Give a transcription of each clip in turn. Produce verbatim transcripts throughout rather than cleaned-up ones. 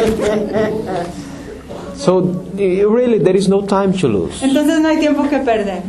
So really, there is no time to lose, Entonces no hay tiempo que perder,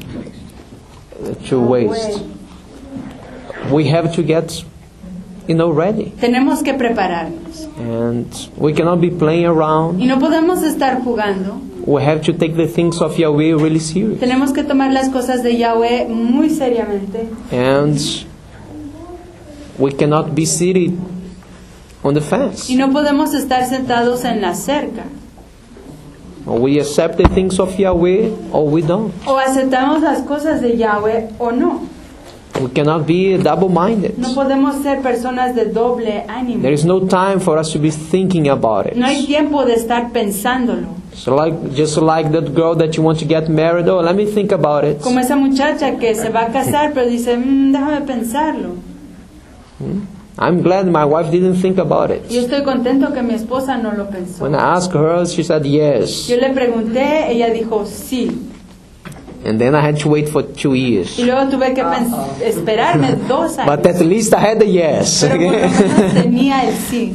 to waste. We have to get, you know, ready, tenemos que prepararnos. and we cannot be playing around. Y no podemos estar jugando, We have to take the things of Yahweh really serious, tenemos que tomar las cosas de Yahweh muy seriamente. and we cannot be seated on the fence. Y no podemos estar sentados en la cerca. Or we accept the things of Yahweh, or we don't. O aceptamos las cosas de Yahweh o no. We cannot be double-minded. No podemos ser personas de doble ánimo. There is no time for us to be thinking about it. No hay tiempo de estar pensándolo. So like, just like that girl that you want to get married, oh, let me think about it. Como esa muchacha que se va a casar, pero dice, "Mm, déjame pensarlo." I'm glad my wife didn't think about it. Yo estoy contento que mi esposa no lo pensó. When I asked her, she said yes. Yo le pregunté, ella dijo sí. And then I had to wait for two years. Y luego tuve que pens- esperarme dos años. But at least I had a yes. Pero por lo menos tenía el sí.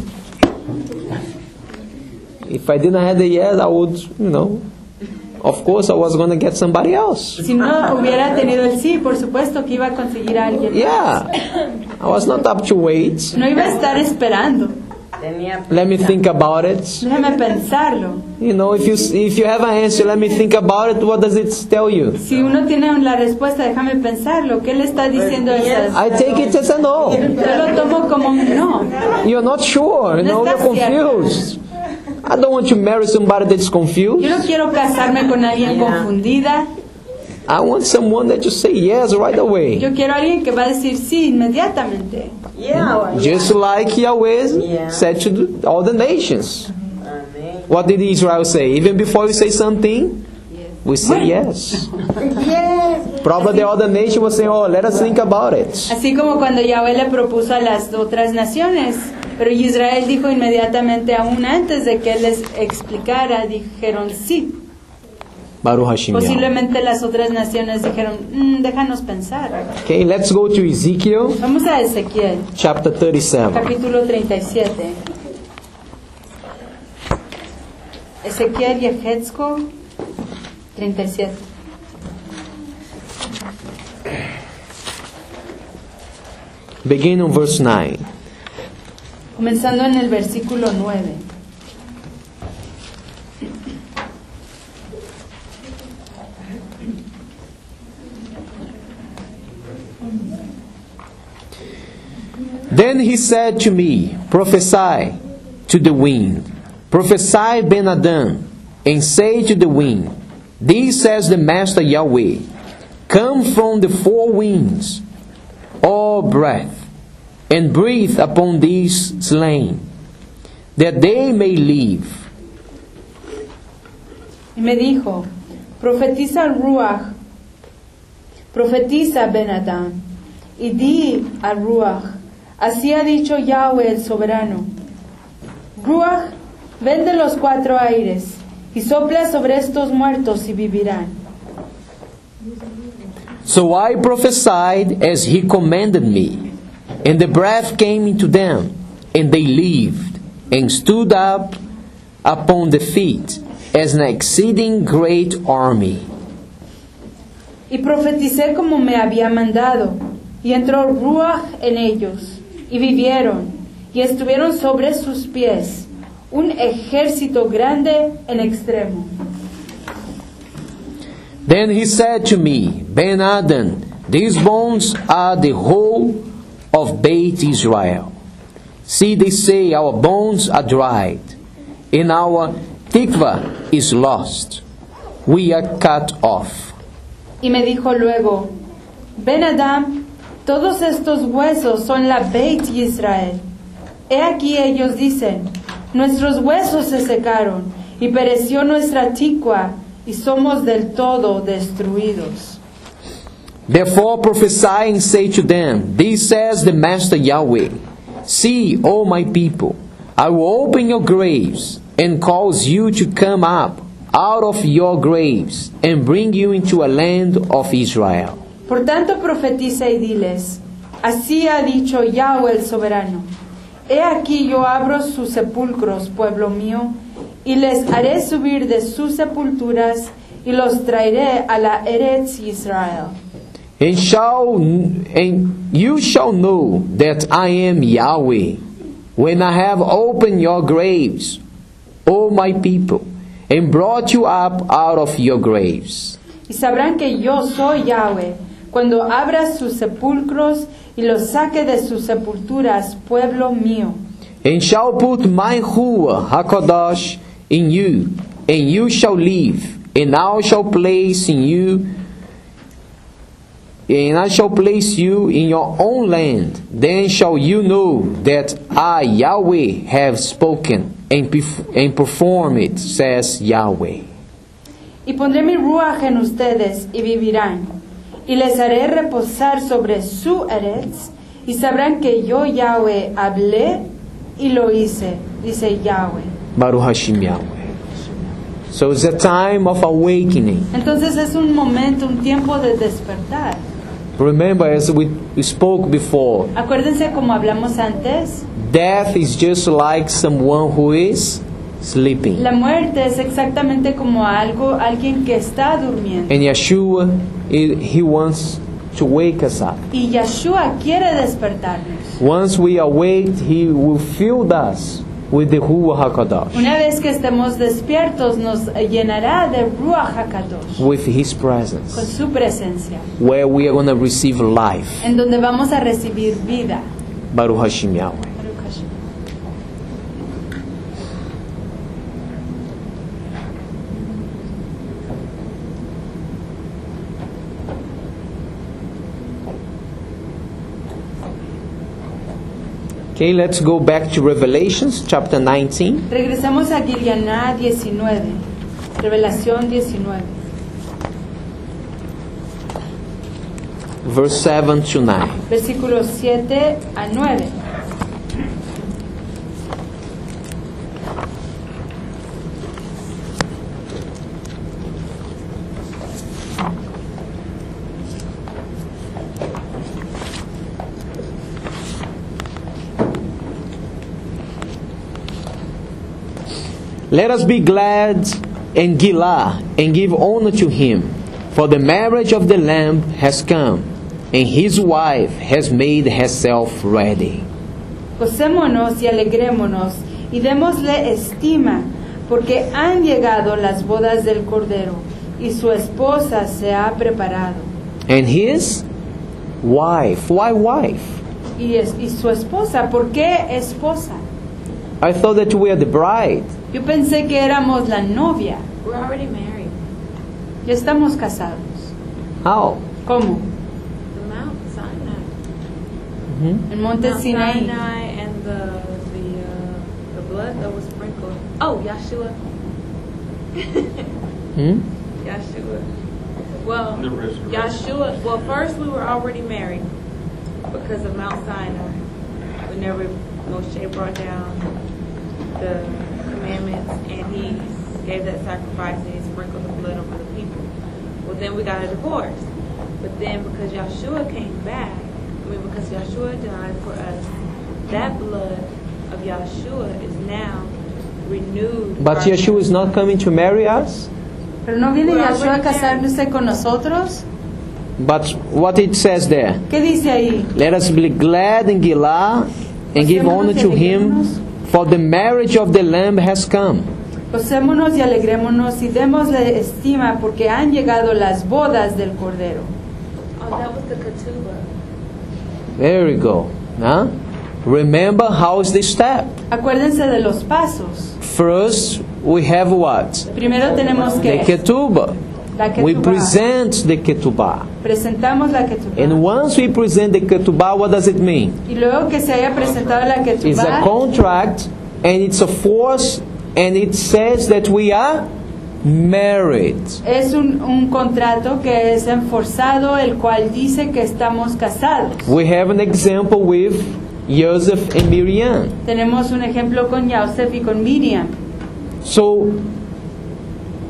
If I didn't have the yes, I would, you know, of course I was going to get somebody else. Si no hubiera tenido el sí, por supuesto que iba a conseguir a alguien. Yeah. I was not up to wait. No iba a estar esperando. Let me think about it. Déjame pensarlo. You know, if you if you have an answer, let me think about it. What does it tell you? Si uno tiene la respuesta, déjame pensarlo. ¿Qué le está diciendo eso? I take it as a no. Yo lo tomo como un no. You're not sure. You know, you're confused. I don't want to marry somebody that's Yo confused. no quiero casarme con alguien confundida. I want someone that just say yes right away. Yo quiero a alguien que va a decir sí inmediatamente. Yeah. Just like Yahweh Yeah. said to the- all the nations. What did Israel say? Even before we say something, we say yes. Probably the other nation was saying, oh, let us think about it. Así como cuando Yahweh le propuso a las otras naciones. Pero Israel dijo inmediatamente, aún antes de que él les explicara, dijeron sí. Baruch Hashem Yahweh. Posiblemente las otras naciones dijeron, "Mm, déjanos pensar." Okay, let's go to Ezekiel Vamos a Ezequiel, chapter thirty-seven. capítulo treinta y siete. Ezequiel Yehetzko treinta y siete. Begin on verse nine. Comenzando en el versículo nueve. Then he said to me, prophesy to the wind, prophesy Ben Adam, and say to the wind, this says the Master Yahweh, come from the four winds, all breath, and breathe upon these slain, that they may live. Y me dijo, profetiza al Ruach, profetiza Ben Adam, y di al Ruach, así ha dicho Yahweh el soberano. Ruach, ven de los cuatro aires, y sopla sobre estos muertos y vivirán. So I prophesied as he commanded me, and the breath came into them, and they lived, and stood up upon the feet, as an exceeding great army. Y profeticé como me había mandado, y entró Ruach en ellos, y vivieron, y estuvieron sobre sus pies, un ejército grande en extremo. Then he said to me, Ben Adam, these bones are the whole of Beit Israel. See, they say, our bones are dried, and our tikva is lost. We are cut off. Y me dijo luego, Ben Adam, todos estos huesos son la Beit Israel. He aquí ellos dicen, nuestros huesos se secaron, y pereció nuestra tikva, y somos del todo destruidos. Therefore prophesy and say to them, this says the Master Yahweh, see, O my people, I will open your graves, and cause you to come up out of your graves, and bring you into a land of Israel. Por tanto profetiza y diles, así ha dicho Yahweh el soberano, He aquí yo abro sus sepulcros, pueblo mío, y les haré subir de sus sepulturas, y los traeré a la Eretz Israel. And shall and you shall know that I am Yahweh, when I have opened your graves, O my people, and brought you up out of your graves. Y sabrán que yo soy Yahweh, cuando abra sus sepulcros y los saque de sus sepulturas, pueblo mío. And shall put my Ruach HaKodesh in you, and you shall live, and I shall place in you, and I shall place you in your own land. Then shall you know that I, Yahweh, have spoken and, perf- and perform it, says Yahweh. Y pondré mi ruaj en ustedes y vivirán, y les haré reposar sobre su Eretz, y sabrán que yo Yahweh hablé y lo hice, dice Yahweh. Baruch Hashem Yahweh. So it's a time of awakening. Entonces es un momento, un tiempo de despertar. Remember, as we spoke before, Acuérdense como hablamos antes, death is just like someone who is sleeping. la muerte es exactamente como algo, alguien que está durmiendo. And Yeshua, he he wants to wake us up. Y Yeshua quiere despertarnos. Once we awake, He will fill us with the Ruach HaKodesh, Una vez que estemos despiertos, nos llenará de Ruach HaKadosh, with His con presence, su presencia, where we are going to receive life. en donde vamos a recibir vida. Baruch Hashem Yahweh. Okay, let's go back to Revelations chapter nineteen. Regresemos a Gilganá diecinueve, Revelación diecinueve, Verse seven to nine. versículos siete a nueve. Let us be glad and Gilah and give honor to him, for the marriage of the Lamb has come, and his wife has made herself ready. Gocémonos y alegrémonos y démosle estima, porque han llegado las bodas del Cordero, y su esposa se ha preparado. And his wife, why wife? Y, es, y su esposa, ¿por qué esposa? I thought that we are the bride. Yo pensé que éramos la novia. We're already married. Ya estamos casados. How? ¿Cómo? The Mount Sinai. Hmm? El monte Mount Sinaí. Sinai and the the uh, the blood that was sprinkled. Oh, Yeshua. Hmm? Yeshua. Well, The resurrection. Yeshua. Well, first we were already married because of Mount Sinai. Whenever Moshe brought down the commandments and he gave that sacrifice and he sprinkled the blood over the people. Well, then we got a divorce. But then because Yeshua came back, I mean because Yeshua died for us, that blood of Yeshua is now renewed. But right Yeshua now. is not coming to marry us? Pero no viene We're Yeshua a already casarse con nosotros. But what it says there, ¿Qué dice ahí? let us be glad in Gilah and give honor to him, for the marriage of the Lamb has come. Gocémonos y alegrémonos y démosle estima porque han llegado las bodas del Cordero. Oh, that was the ketubah. There we go. Huh? Remember how is the step? Acuérdense de los pasos. First, we have what? Primero tenemos The que ketubah. la We ketubá. present the ketubah. Presentamos la ketubá. And once we present the ketubah, what does it mean? Y luego que se haya presentado la It's a ketubá, contract and it's a force and it says that we are married. es un, un contrato que es enforzado, el cual dice que estamos casados. We have an example with Joseph and Miriam. Tenemos un ejemplo con Yosef y con Miriam. So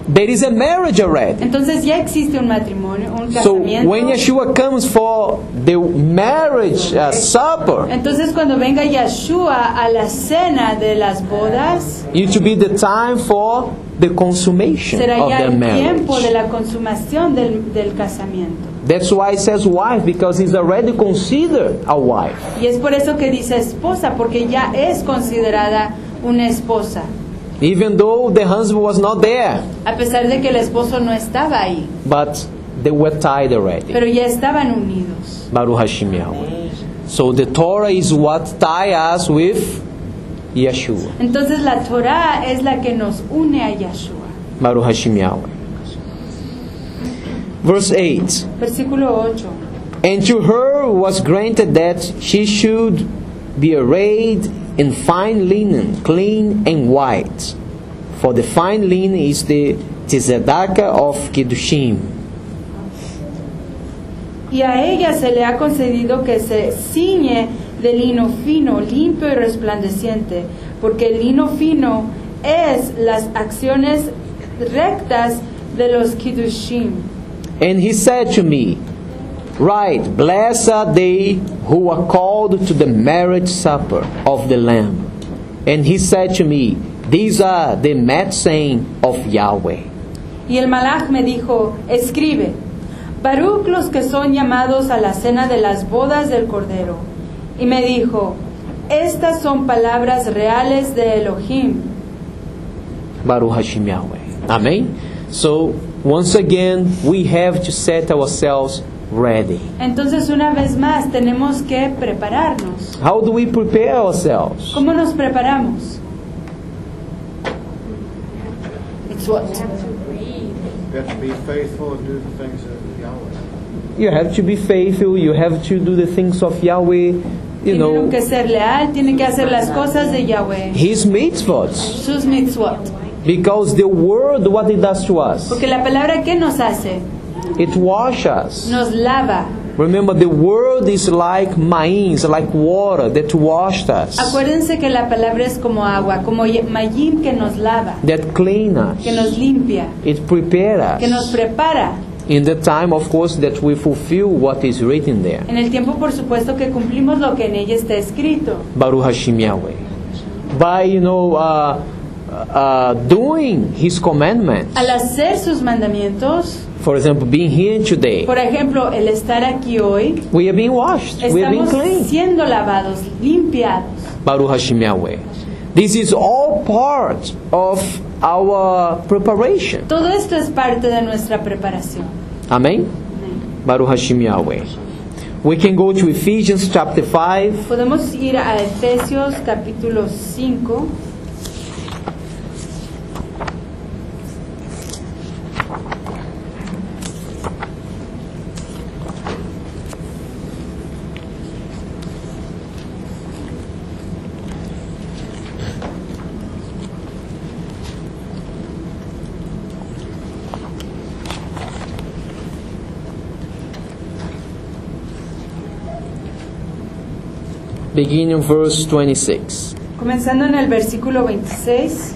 there is a marriage already. Entonces ya existe un matrimonio, un So casamiento. when Yeshua comes for the marriage uh, supper, Entonces cuando venga Yeshua a la cena de las bodas, it will be the time for the consummation será of ya the el tiempo de marriage. la consumación del, del casamiento. That's why it says wife, because he's already considered a wife. Y es por eso que dice esposa, porque ya es considerada una esposa, Even though the husband was not there, a pesar de que el esposo no estaba ahí, but they were tied already. pero ya estaban unidos. Baruch Hashem Yahweh. So the Torah is what tie us with Yeshua. Entonces la Torah es la que nos une a Yeshua. Baruch Hashem Yahweh. Verse eight. Versículo ocho. And to her was granted that she should be arrayed in fine linen, clean and white. For the fine linen is the tzedakah of Kiddushim. Y a ella se le ha concedido que se ciñe de lino fino, limpio y resplandeciente, porque el lino fino es las acciones rectas de los Kiddushim. And he said to me, Right, blessed are they who are called to the marriage supper of the Lamb. And he said to me, These are the medicine of Yahweh. Y el malach me dijo, escribe, Baruch los que son llamados a la cena de las bodas del Cordero. Y me dijo, estas son palabras reales de Elohim. Baruch Hashem Yahweh. Amen. So, once again, we have to set ourselves ready. Entonces una vez más tenemos que prepararnos. How do we prepare ourselves? ¿Cómo nos preparamos? It's what? You have to be faithful and do the things of Yahweh. You have to be faithful, you have to do the things of Yahweh, you Tienen know, que ser leal, tienen que hacer las cosas de Yahweh, His mitzvot. sus mitzvot. Because the word, what it does to us, Porque la palabra, ¿qué nos hace? it washes us. Nos lava. Remember, the word is like ma'in, it's like water that washed us, Acuérdense que la palabra es como agua, como mayim que nos lava, that clean us, que nos limpia, it prepares que nos us. prepara. In the time, of course, that we fulfill what is written there. En el tiempo, por supuesto, que cumplimos lo que en ella está escrito. Baruch Hashem Yahweh. By, you know, uh, uh, doing His commandments. Al hacer sus mandamientos, For example, being here today, por ejemplo, el estar aquí hoy, we are being washed, we are being estamos clean. siendo lavados, limpiados. Baruch Hashem Yahweh. This is all part of our preparation. Todo esto es parte de nuestra preparación. Amen? Baruch Hashem Yahweh. We can go to Ephesians chapter five. Podemos ir a Efesios capítulo cinco. Beginning verse twenty-six. Comenzando en el versículo veintiséis.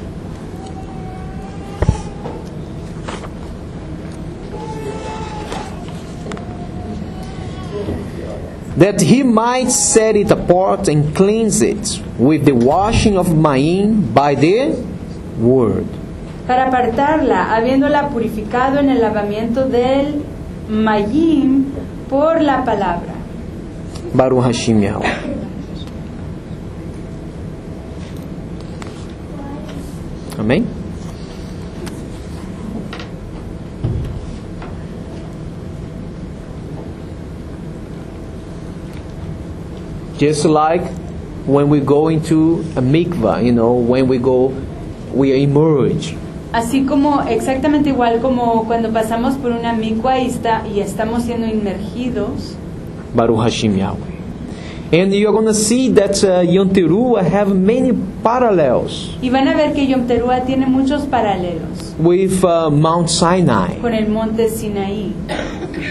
That he might set it apart and cleanse it with the washing of ma'in by the word. Para apartarla, habiéndola purificado en el lavamiento del mayim por la palabra. Baruch Hashem Yahweh. Amém? Just like when we go into a mikvah, you know, when we go, we emerge. Así como, exactamente igual como cuando pasamos por una mikvah y, está, y estamos siendo inmergidos. Baruch Hashem Yahweh. And you're going to see that uh, Yom Teruah have many parallels Y van a ver que Yom Teruah tiene muchos paralelos with uh, Mount Sinai, con el monte Sinaí.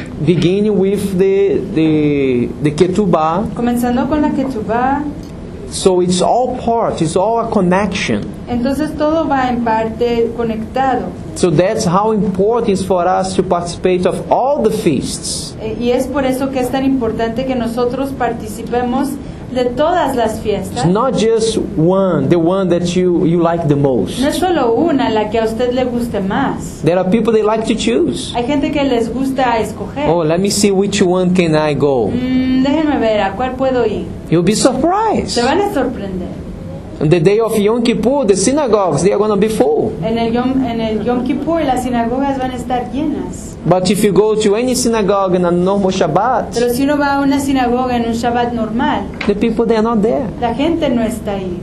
beginning with the the the ketubah, Comenzando con la Ketubá, So it's all part, it's all a connection. Entonces todo va en parte conectado. So that's how important it is for us to participate of all the feasts. Eh, Y es por eso que es tan importante que nosotros participemos de todas las fiestas. It's not just one, the one that you, you like the most. No es solo una la que a usted le guste más. There are people they like to choose. Hay gente que les gusta escoger. Oh, let me see which one can I go. Mm, déjenme ver, ¿a cuál puedo ir? You'll be surprised. Se van a sorprender. On the day of Yom Kippur, the synagogues, they are going to be full. En el Yom, en el Yom Kippur las sinagogas van a estar llenas. But if you go to any synagogue on a normal Shabbat, Pero si uno va a una sinagoga en un Shabbat normal, the people, they are not there. la gente no está ahí.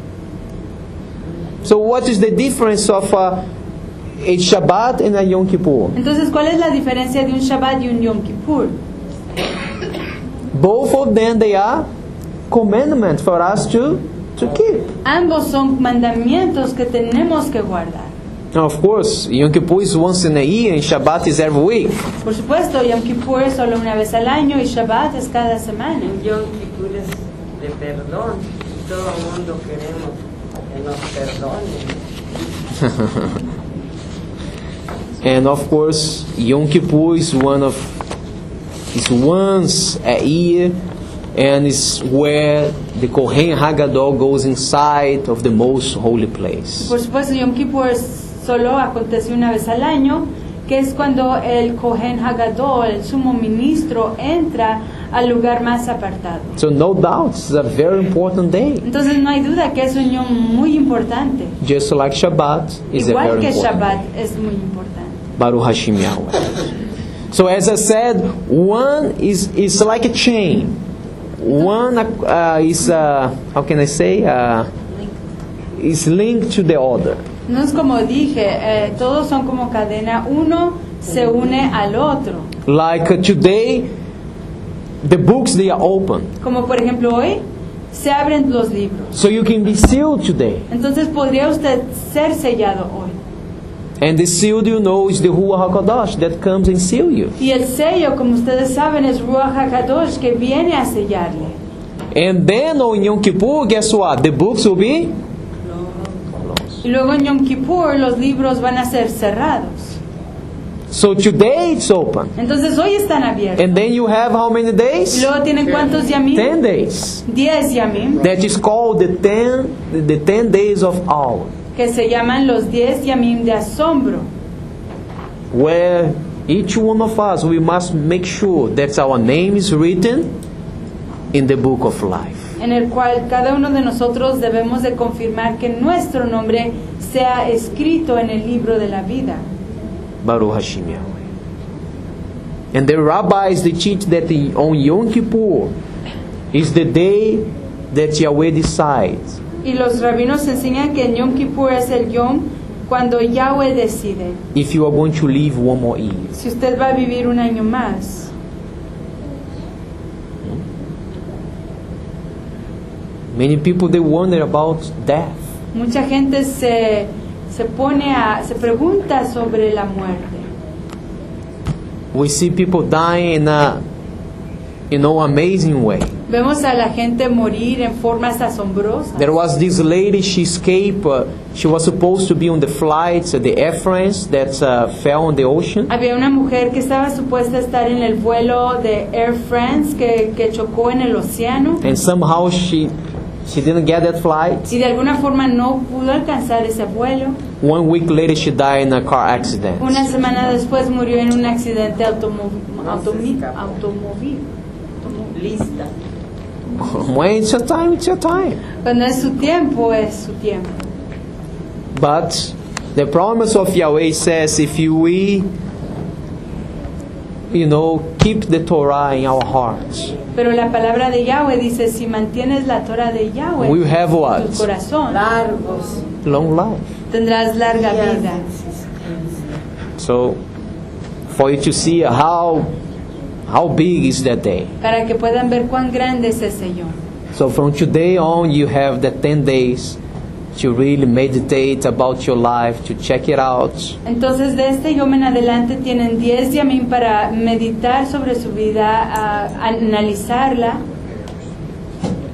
So what is the difference of a, a Shabbat and a Yom Kippur? Entonces, ¿cuál es la diferencia de un Shabbat y un Yom Kippur? Both of them, they are commandments for us to, to keep. Ambos son mandamientos que tenemos que guardar. Now, of course, Yom Kippur is once in a year and Shabbat is every week. Por supuesto, Yom Kippur es solo una vez al año y Shabbat es cada semana. El Yom Kippur es de perdón. Todo el mundo queremos que nos perdonen. And of course, Yom Kippur is one of is once a year, and is where the Kohen Hagadol goes inside of the most holy place. Por supuesto, Yom Kippur solo acontece una vez al año, que es cuando el Kohen Hagadol, el sumo ministro, entra al lugar más apartado. So no doubt, it's a very important day. Entonces no hay duda que es un yom muy importante. Just like Shabbat is a Igual very que important Shabbat day. es muy importante. Baruch Hashem Yahweh. So as I said, one is is like a chain. One uh, is uh, how can I say uh, is linked to the other. No es como dije, eh, todos son como cadena, uno se une al otro. Like uh, today, the books they are open, Como por ejemplo hoy se abren los libros. so you can be sealed today. Entonces podría usted ser sellado hoy. And the seal, you know, is the Ruach HaKadosh that comes and seal you. Y el sello, como ustedes saben, es Ruach HaKadosh que viene a sellarle. And then on Yom Kippur, guess what? The books will be Y luego en Yom Kippur los libros van a ser cerrados. so today it's open. Entonces hoy están abiertos. And then you have how many Y days? luego tienen cuántos yamim? Ten days. Diez yamim, That is called the ten the ten days of awe, que se llaman los diez yamim de asombro. where each one of us, we must make sure that our name is written in the book of life. En el cual cada uno de nosotros debemos de confirmar que nuestro nombre sea escrito en el libro de la vida. Baruch Hashem Yahweh. And the rabbis, they teach that the, on Yom Kippur is the day that Yahweh decides. Y los rabinos enseñan que en Yom Kippur es el yom cuando Yahweh decide If you are going to live one more year. si usted va a vivir un año más. Many people, they wonder about death. Mucha gente se, se pone a, se pregunta sobre la muerte. We see people dying in a, you know, amazing way. Vemos a la gente morir en formas asombrosas. There was this lady, she escaped. Uh, she was supposed to be on the flight, uh, the Air France that uh, fell in the ocean. Había una mujer que estaba supuesta a estar en el vuelo de Air France que, que chocó en el océano And somehow she, she didn't get that flight. y de alguna forma no pudo alcanzar ese vuelo. One week later, she died in a car accident. Una semana después murió en un accidente automo- automi- automóvil. Lista. When it's your time, it's your time. Cuando es su tiempo, es su tiempo. But the promise of Yahweh says, if you we, you know, keep the Torah in our hearts, Pero la palabra de Yahweh dice, si mantienes la Torah de Yahweh we have en what? tu corazón, Largos. Long life. tendrás larga vida. So, for you to see how how big is that day. Para que puedan ver cuán grande es ese yom. So from today on, you have the ten days to really meditate about your life, to check it out. Entonces de este yom en adelante tienen diez yamim para meditar sobre su vida, a, a analizarla.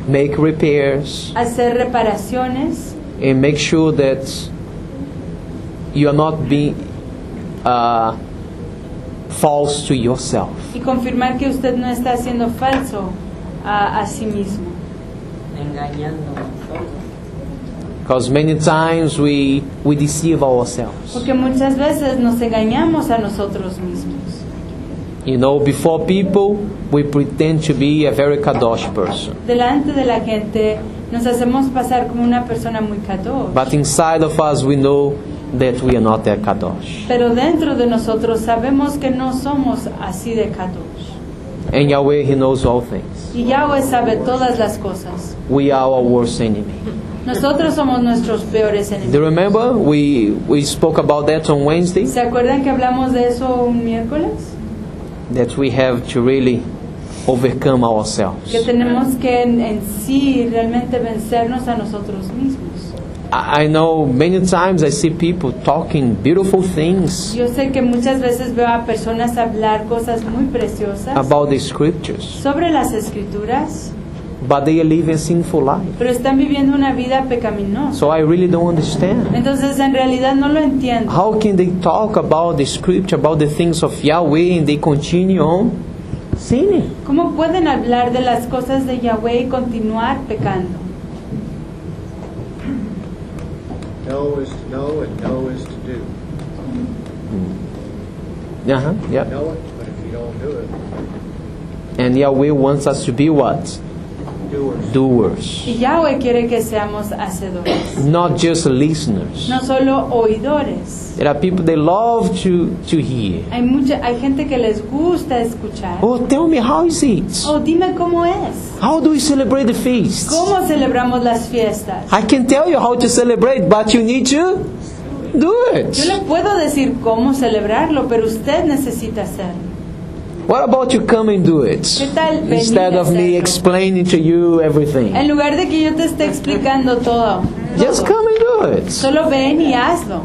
make repairs, hacer reparaciones and make sure that you are not being uh, false to yourself. y confirmar que usted no está siendo falso a, a sí mismo. engañándonos todos. Because many times we, we deceive ourselves. Porque muchas veces nos engañamos a nosotros mismos. You know, before people, we pretend to be a very kadosh person. Delante de la gente nos hacemos pasar como una persona muy kadosh. But inside of us, we know that we are not that kadosh. Pero dentro de nosotros sabemos que no somos así de kadosh. And Yahweh, He knows all things. Y Yahweh sabe todas las cosas. We are our worst enemy. Nosotros somos nuestros peores Do you enemigos. remember we, we spoke about that on Wednesday? ¿Se acuerdan que hablamos de eso un miércoles? That we have to really overcome ourselves. Que tenemos que en, en sí realmente vencernos a nosotros mismos. I I know many times I see people talking beautiful things Yo sé que muchas veces veo a personas hablar cosas muy preciosas about the scriptures, sobre las escrituras, but they are living a sinful life. pero están viviendo una vida pecaminosa. So I really don't understand. Entonces en realidad no lo entiendo. How can they talk about the scripture, about the things of Yahweh, and they continue on sinning? ¿Cómo pueden hablar de las cosas de Yahweh y continuar pecando? Know is to know and know is to do. Uh-huh, yeah. Know it, but if you don't do it, And Yahweh wants us to be what? doers. Doers. Y Yahweh quiere que seamos hacedores, Not just listeners. no solo oidores. There are people they love to, to hear. Hay mucha, hay gente que les gusta escuchar. Oh, tell me, how is it? Oh, dime cómo es. How do we celebrate the feast? ¿Cómo celebramos las fiestas? I can tell you how to celebrate, but you need to do Yo it. le puedo decir cómo celebrarlo, pero usted necesita hacerlo. What about you come and do it? ¿Qué tal venir Instead a of me hacerlo? explaining to you everything. En lugar de que yo te esté explicando todo, Just come and do it. solo ven y hazlo.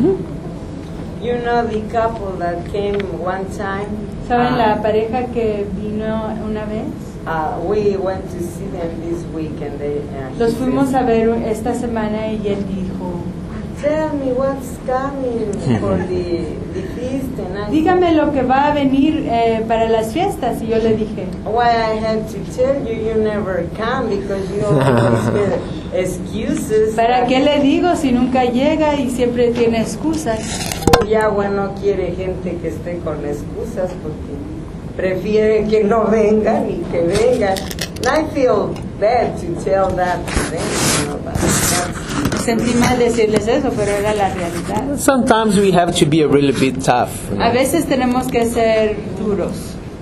You know the couple that came one time? ¿Saben Uh, la pareja que vino una vez? uh, we went to see them this week and they... Uh, he Los fuimos said, a ver esta semana y él dijo, tell me what's coming for the, the feast. And I dígame lo que va a venir eh, para las fiestas. Y yo le dije, said, why I had to tell you, you never come because you always get excuses. ¿para qué le digo si nunca llega y siempre tiene excusas? Yahweh no quiere gente que esté con excusas porque prefiere que no vengan y que vengan. And I feel bad to tell that to them, you know, but that's, Sentí mal decirles eso, pero era la realidad. Sometimes we have to be a really bit tough. you know. A veces tenemos que ser duros.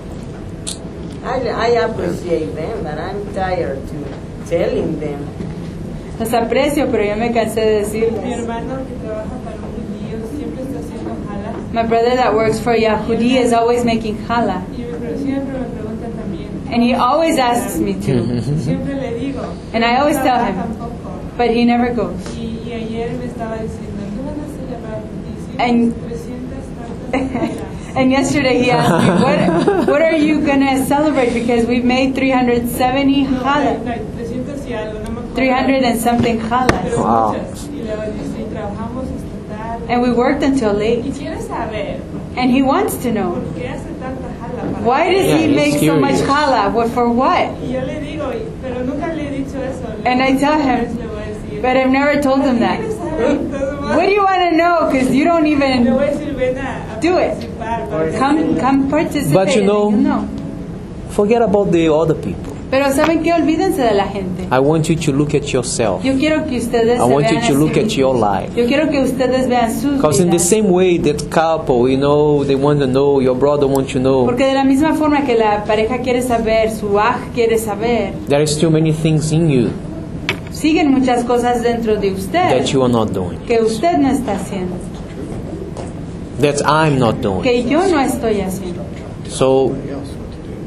I, I appreciate them, but I'm tired to telling them. Los aprecio, pero yo me cansé de Mi decirles. hermano que trabaja para un judío siempre está haciendo jala My brother that works for Yahudi is always making challah. y me, siempre me pregunta también. And he always asks me to. Siempre le digo. And I always "No tell trabaja him. tampoco". But he never goes. Y, y ayer me estaba diciendo, ¿qué van a celebrar? And- trescientas tartas de jala. And yesterday he asked me, what, what are you going to celebrate? Because we've made three hundred seventy No, challah. no, trescientas y algo, no me acuerdo. three hundred and something Pero challahs. Wow. muchas. Y luego dice, y trabajamos hasta tarde. And we worked until late. Y quiere saber, And he wants to know, ¿por qué hace tanta jala? Para why does Yeah, he he's make so much curious. challah? What, for what? Y yo le digo, y- pero nunca le he dicho eso. And I tell him, Le voy a decir, But I've never told him that. ¿quieres saber? Entonces, What do you want to know? Because you don't Le voy even a decir, ven a, a Do it. participar, para que come sepas. come participate. But you and know- you'll know. Forget about the other people. Pero ¿saben qué? Olvídense de la gente. I want you to look at yourself. Yo quiero que ustedes I se want you vean to a look sí at your mismos. life. Yo quiero que ustedes vean sus Because in the vidas. same way that couple, you know, they want to know, your brother wants to know, Porque de la misma forma que la pareja quiere saber, su aj quiere saber, there are still many things in you siguen muchas cosas dentro de usted that you are not doing, que usted no está haciendo, that I'm not doing. que yo no estoy haciendo. So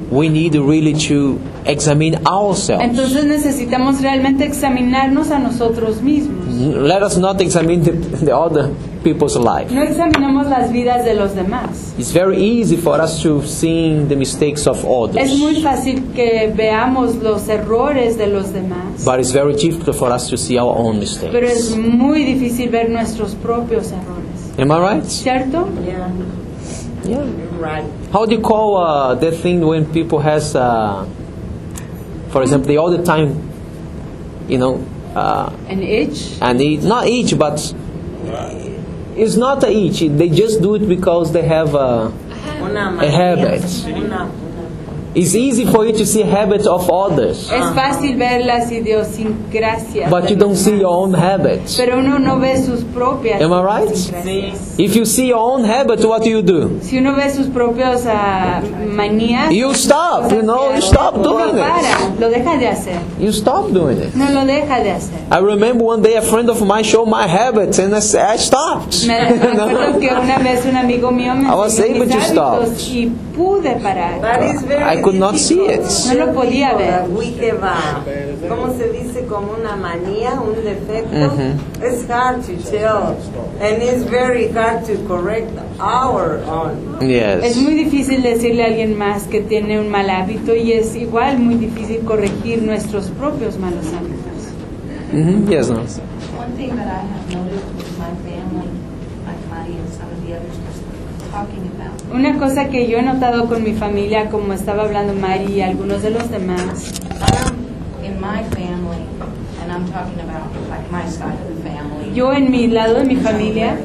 we need really to examine ourselves. Entonces necesitamos realmente examinarnos a nosotros mismos. Let us not examine the, the other people's life. No examinamos las vidas de los demás. It's very easy for us to see the mistakes of others. Es muy fácil que veamos los errores de los demás, But it's very difficult for us to see our own pero es mistakes. muy difícil ver nuestros propios errores. Am I right? ¿Cierto? Yeah, Yeah. you're right. How do you call uh, the thing when people has, uh, for example, they all the time, you know, uh, An itch. and it, not itch, but it's not a itch. They just do it because they have a, Una a manía, habit. Una, It's easy for you to see habits of others, Es fácil ver las idiosincrasias, but de you los don't see demás, your own habits. pero uno no ve sus propias Am I right? idiosincrasias. If you see your own habit, what do you do? Si uno ve sus propios ah, manías, You stop, you know, you stop lo doing it. para, lo deja de hacer, You stop doing it. no lo deja de hacer. I remember one day a friend of mine showed my habits and I, s- I stopped. Me me acuerdo que una vez un amigo mío me I was enseñó able mis to stop. hábitos y pude parar. That is very I could not see difficult. it. No lo podía ver. That we have a, ¿cómo se dice? Como una manía, un defecto. Mm-hmm. It's hard to tell, and it's very hard to correct our own. Es Yes. muy difícil decirle a alguien más que tiene un mal hábito y es igual muy difícil corregir nuestros propios malos hábitos. Mm-hmm. Yes, no. One thing that I have noticed with my family, like Mari and some of the others was talking about, Una cosa que yo he notado con mi familia, como estaba hablando Mari y algunos de los demás, um, in my family, and I'm talking about like my side of the family. yo en mi lado de mi familia,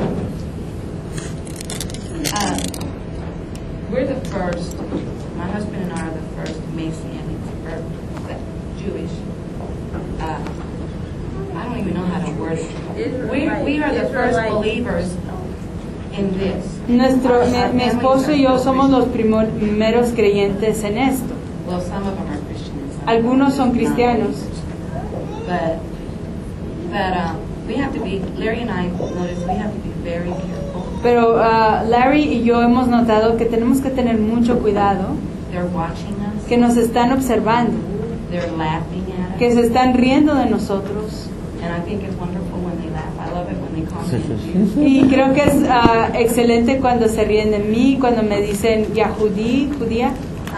Uh, we're the first, my husband and I are the first Messianic, or Jewish. Uh, I don't even know how to word it. We, we are the first believers in this. nuestro, mi, mi esposo y yo somos los primo- primeros creyentes en esto. Well, some of them are Christians. some Algunos son not. cristianos. But, but uh, we have to be, Larry and I noticed we have to be very careful. Pero ah, Larry y yo hemos notado que tenemos que tener mucho cuidado, They're watching us. que nos están observando, They're laughing at us. que se están riendo de nosotros. And I think it's wonderful when they laugh. I love it when they call me a Jew. Y creo que es ah, excelente cuando se ríen de mí, cuando me dicen Yahudí, judía.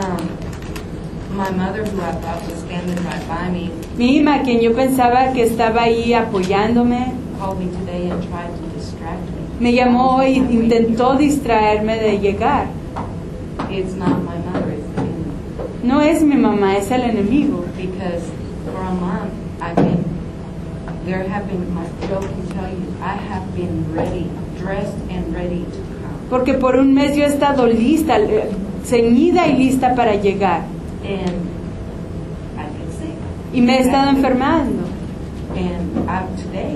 Um, my mother, who I thought was standing right by me, Mi hija, quien yo pensaba que estaba ahí apoyándome, called me today and tried to distract me. me llamó e intentó distraerme de llegar. It's not my mother, it's the enemy. No es mi mamá, es el enemigo. Because for a month, I've been, there have been, my Joe can tell you, I have been ready, dressed and ready to come. Porque por un mes yo he estado lista, eh, ceñida y lista para llegar. And I've been sick. Y me he estado enfermando. And I, today,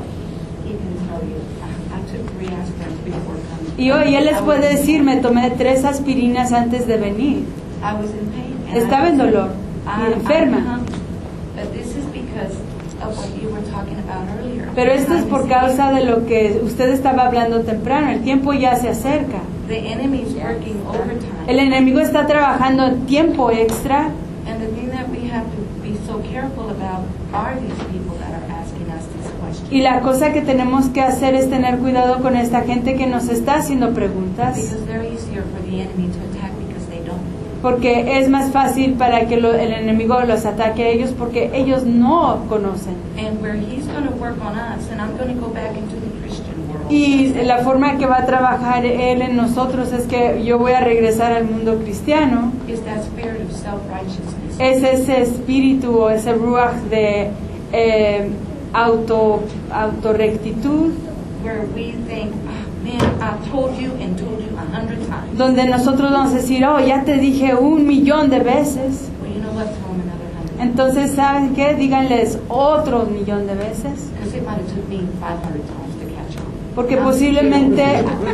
he can tell you, I, I took three aspirins before coming. Y hoy él les I puede was- decir, me tomé tres aspirinas antes de venir. I was in pain. and Estaba I en was- dolor I- y enferma. I come- But this is because of what you were talking about earlier. Pero esto es Time por is causa de lo que usted estaba hablando temprano. El tiempo ya se acerca. The enemy's working overtime. El enemigo está trabajando tiempo extra. And the thing that we have to be so careful about are these people that are asking us these questions. Y la cosa que tenemos que hacer es tener cuidado con esta gente que nos está haciendo preguntas. Because they're easier for the enemy to attack because they don't. Porque es más fácil para que lo- el enemigo los ataque a ellos porque ellos no conocen. And where he's going to work on us, and I'm going to go back into the Christian world. Y la forma que va a trabajar él en nosotros es que yo voy a regresar al mundo cristiano. Is that spirit of self-righteousness. Es ese espíritu o ese ruach de eh, auto, autorrectitud, Where we think, oh, man, I told you and told you a hundred times. donde nosotros vamos a decir, oh, ya te dije un millón de veces. Well, you know what? Tell him another hundred. Entonces, ¿saben qué? Díganles otro millón de veces. Because it might have took me five hundred times to catch on. Porque posiblemente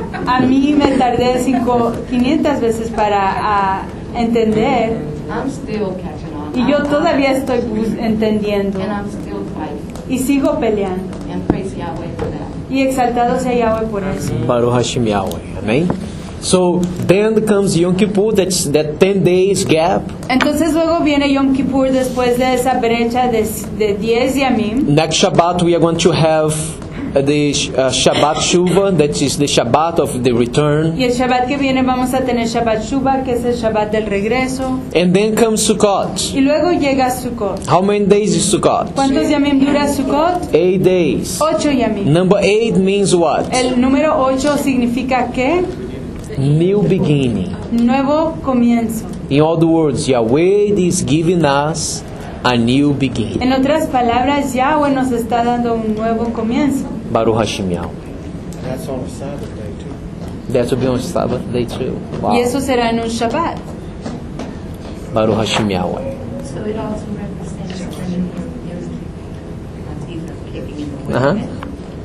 a mí me tardé cinco, quinientas veces para a, entender. I'm still catching on. Y yo I'm- todavía estoy bus- entendiendo. And I'm still fighting. Y sigo peleando. And praise Yahweh for that. Y exaltado sea Yahweh por eso. Baruch Hashem Yahweh. Amém? So then comes Yom Kippur, that's that ten days gap. Entonces luego viene Yom Kippur después de esa brecha de, de diez Yamim. Next Shabbat we are going to have uh, the uh, Shabbat Shuvah, that is the Shabbat of the return. Y el Shabbat que viene vamos a tener Shabbat Shuvah, que es el Shabbat del regreso. And then comes Sukkot. Y luego llega Sukkot. How many days is Sukkot? ¿Cuántos Yamim dura Sukkot? Eight days. Ocho Yamim. Number eight means what? El número ocho significa ¿qué? New beginning. Nuevo comienzo. In other words, Yahweh is giving us a new beginning. En otras palabras, Yahweh nos está dando un nuevo comienzo. Baruch Hashem Yahweh. That's on a Sabbath day too. That will be on Sabbath day too. Wow. Y eso será en un Shabbat. Baruch Hashem Yahweh. So it also represents the new year, uh, Jesus kicking in the Uh-huh. wind.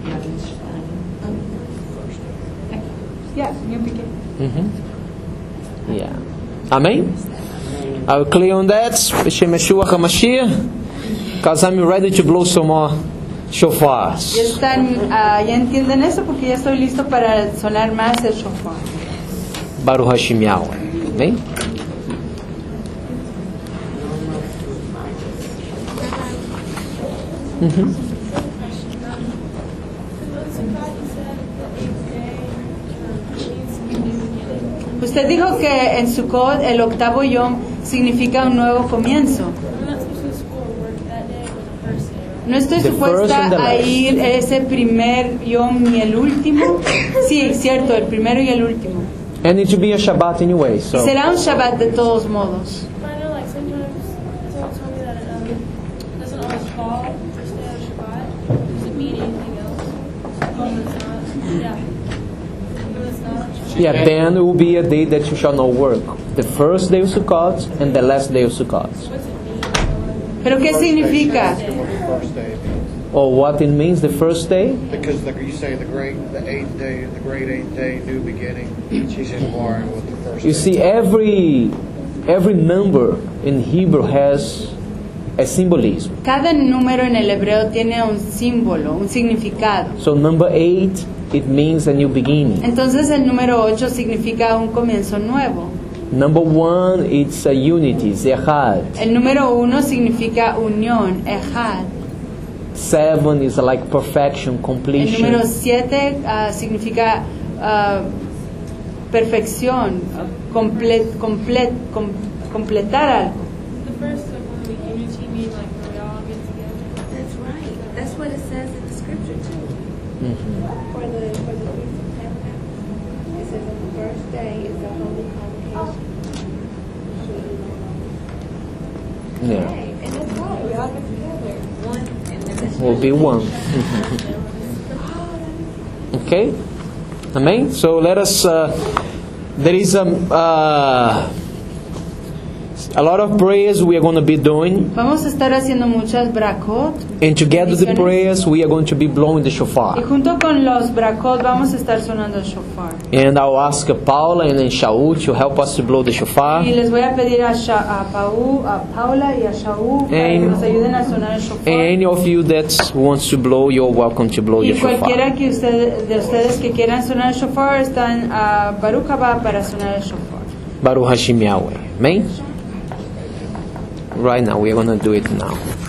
Yeah, new beginning. Mm-hmm. Yeah. Amen? Are we clear on that? B'Shem Yeshua HaMashiach? Because I'm ready to blow some more shofars. Ya están, ah, ya entienden eso porque ya estoy listo para sonar más el shofar. Baruch Hashem Yahweh. Amen? Mm-hmm. Usted dijo que en Sukkot el octavo Yom significa un nuevo comienzo. No estoy The supuesta first and the a last. ir ese primer Yom y el último. Sí, es cierto, el primero y el último. And it will be a Shabbat anyway, Y so. será un Shabbat de todos modos. I know, like, sometimes someone told me that it um, doesn't always fall first day of Shabbat. Does it mean anything else? Oh, it's not. Yeah. No, it's not. Yeah, then it will be a day that you shall not work. The first day of Sukkot and the last day of Sukkot. What's it mean? ¿Pero qué significa? First day means. Or what it means, the first day? Because the, you say the great, the eighth day, the great eighth day, new beginning. She's inquiring what the first You day. see, every every number in Hebrew has a symbolism. Cada número en el hebreo tiene un símbolo, un significado. So number eight, it means a new beginning. Entonces el número ocho significa un comienzo nuevo. Number one, it's a unity, zehad. El número uno significa unión, ejad. Seven is like perfection, El completion. número siete ah, significa ah, perfección, ah, comple- comple- com- completar algo. The first of one week unity mean like where we all get together. That's right. That's what it says in the scripture too. Mhm. For the for the Feast of Tabernacles, it says on the first day is the holy convocation. Yeah, Hey, and that's right. We all get together. One and then will be one. Okay, amen. So let us. Uh, there is a uh, a lot of prayers we are going to be doing, Vamos a estar haciendo muchas brakot and together with the prayers we are going to be blowing the y shofar. junto con los brakot vamos a estar sonando el shofar. And I'll ask Paula and then Shaul to help us to blow the shofar. Y les voy a pedir a, Sha- a, Pau, a Paula y a Shaul para que And- nos ayuden a sonar el shofar. Any of you that wants to blow, you're welcome to blow Y your shofar. cualquiera que usted, de ustedes que quieran sonar el shofar están a Baruch haba para sonar el shofar. Baruch Hashem Yahweh. Amen. Right now, we are going to do it now.